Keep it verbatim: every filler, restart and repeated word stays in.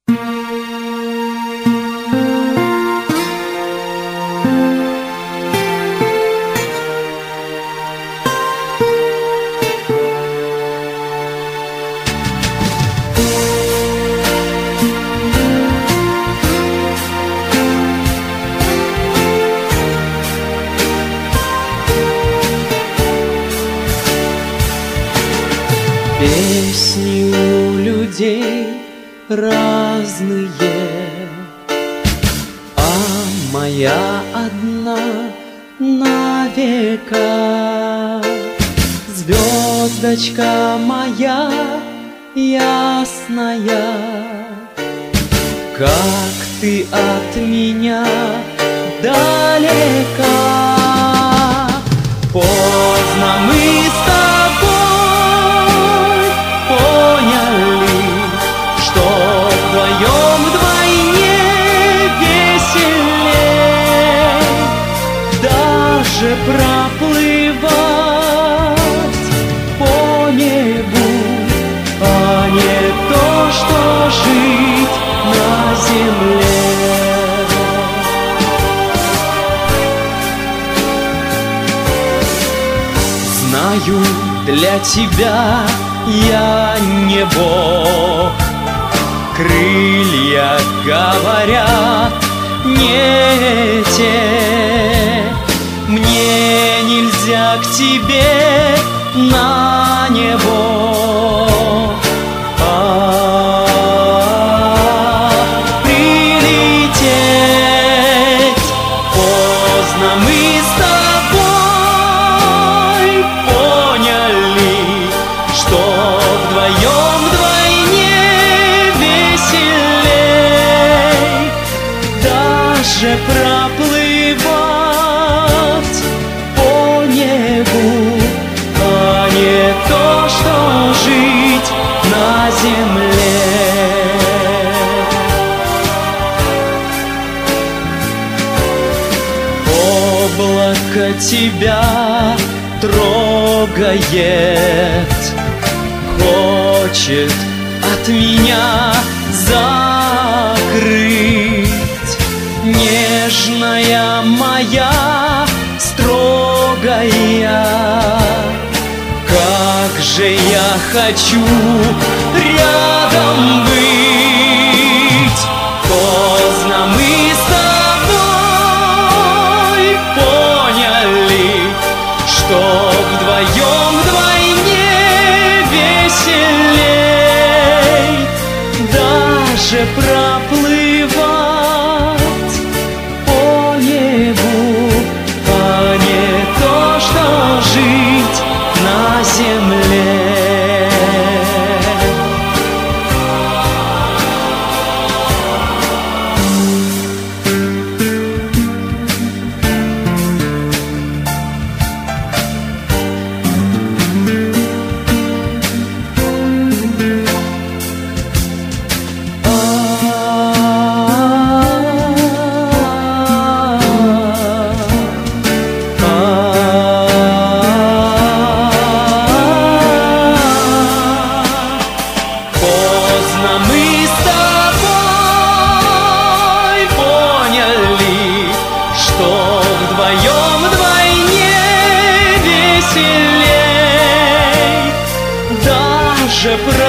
Песни у людей разные, а моя одна на века. Звездочка моя ясная, как ты от меня далека. Поздно мы с тобой поняли, что вдвоем вдвойне веселей, даже проплывать по небу, а не то, что жить на земле. Знаю, для тебя я не Бог, крылья говорят не те. Мне нельзя к тебе на небо, а прилететь. Поздно мы с тобой поняли, что вдвоем вдвойне веселей, даже проплывать по небу, а не то, что жить на земле. Облако тебя трогает, хочет от меня закрыть. Нежная моя строгая, как же я хочу рядом быть. Поздно мы с тобой поняли, что вдвоем вдвойне веселей, даже проплывать по небу, а не то, что жить на земле. Вдвойне веселей, даже